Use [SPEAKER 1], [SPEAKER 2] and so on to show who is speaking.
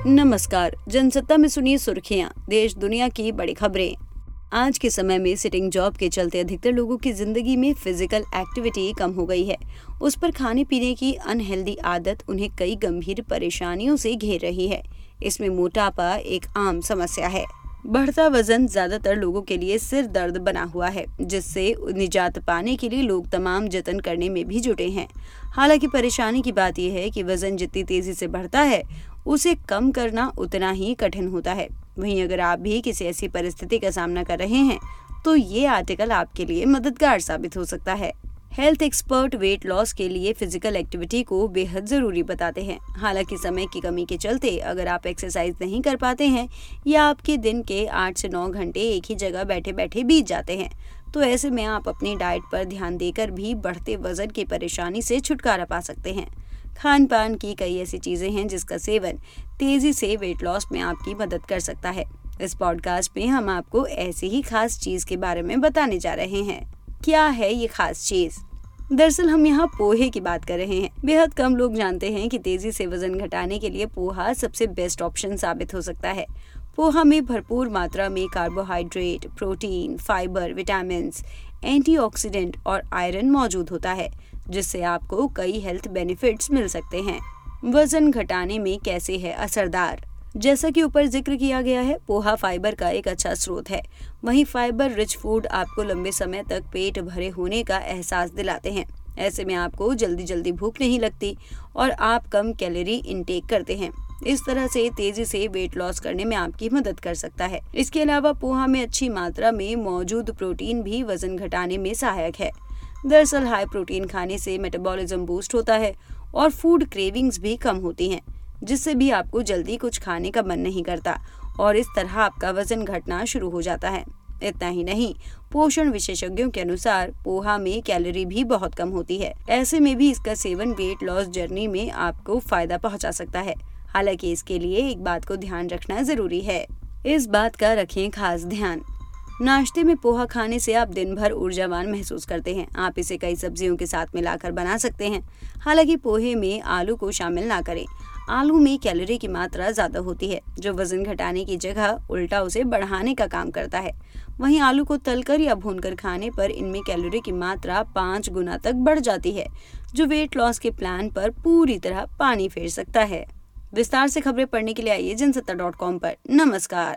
[SPEAKER 1] नमस्कार। जनसत्ता में सुनिए सुर्खियां, देश दुनिया की बड़ी खबरें। आज के समय में सिटिंग जॉब के चलते अधिकतर लोगों की जिंदगी में फिजिकल एक्टिविटी कम हो गई है। उस पर खाने पीने की अनहेल्दी आदत उन्हें कई गंभीर परेशानियों से घेर रही है। इसमें मोटापा एक आम समस्या है। बढ़ता वजन ज्यादातर लोगों के लिए सिर दर्द बना हुआ है, जिससे निजात पाने के लिए लोग तमाम जतन करने में भी जुटे हैं। हालांकि परेशानी की बात यह है कि वजन जितनी तेजी से बढ़ता है, उसे कम करना उतना ही कठिन होता है। वहीं अगर आप भी किसी ऐसी परिस्थिति का सामना कर रहे हैं, तो ये आर्टिकल आपके लिए मददगार साबित हो सकता है। हेल्थ एक्सपर्ट वेट लॉस के लिए फिजिकल एक्टिविटी को बेहद जरूरी बताते हैं। हालांकि समय की कमी के चलते अगर आप एक्सरसाइज नहीं कर पाते हैं या आपके दिन के 8 से 9 घंटे एक ही जगह बैठे बैठे बीत जाते हैं, तो ऐसे में आप अपनी डाइट पर ध्यान देकर भी बढ़ते वजन की परेशानी से छुटकारा पा सकते हैं। खान पान की कई ऐसी चीजें हैं जिसका सेवन तेजी से वेट लॉस में आपकी मदद कर सकता है। इस पॉडकास्ट में हम आपको ऐसी ही खास चीज के बारे में बताने जा रहे हैं। क्या है ये खास चीज? दरअसल हम यहाँ पोहे की बात कर रहे हैं। बेहद कम लोग जानते हैं कि तेजी से वजन घटाने के लिए पोहा सबसे बेस्ट ऑप्शन साबित हो सकता है। पोहा में भरपूर मात्रा में carbohydrate, protein, fibre, vitamins, antioxidant और आयरन मौजूद होता है, जिससे आपको कई हेल्थ बेनिफिट्स मिल सकते हैं। वजन घटाने में कैसे है असरदार? जैसा कि ऊपर जिक्र किया गया है, पोहा फाइबर का एक अच्छा स्रोत है। वहीं फाइबर रिच फूड आपको लंबे समय तक पेट भरे होने का एहसास दिलाते हैं। ऐसे में आपको जल्दी जल्दी भूख नहीं लगती और आप कम कैलोरी इंटेक करते हैं। इस तरह से तेजी से वेट लॉस करने में आपकी मदद कर सकता है। इसके अलावा पोहा में अच्छी मात्रा में मौजूद प्रोटीन भी वजन घटाने में सहायक है। दरअसल हाई प्रोटीन खाने से मेटाबॉलिज्म बूस्ट होता है और फूड क्रेविंग्स भी कम होती हैं, जिससे भी आपको जल्दी कुछ खाने का मन नहीं करता और इस तरह आपका वजन घटना शुरू हो जाता है। इतना ही नहीं, पोषण विशेषज्ञों के अनुसार पोहा में कैलोरी भी बहुत कम होती है। ऐसे में भी इसका सेवन वेट लॉस जर्नी में आपको फायदा पहुंचा सकता है। हालांकि इसके लिए एक बात को ध्यान रखना जरूरी है। इस बात का रखें खास ध्यान। नाश्ते में पोहा खाने से आप दिन भर ऊर्जावान महसूस करते हैं। आप इसे कई सब्जियों के साथ मिलाकर बना सकते हैं। हालांकि पोहे में आलू को शामिल ना करें। आलू में कैलोरी की मात्रा ज्यादा होती है, जो वजन घटाने की जगह उल्टा उसे बढ़ाने का काम करता है। वहीं आलू को तलकर या भूनकर खाने पर इनमें कैलोरी की मात्रा 5 गुना तक बढ़ जाती है, जो वेट लॉस के प्लान पर पूरी तरह पानी फेर सकता है। विस्तार से खबरें पढ़ने के लिए आइए जनसत्ता.com पर। नमस्कार।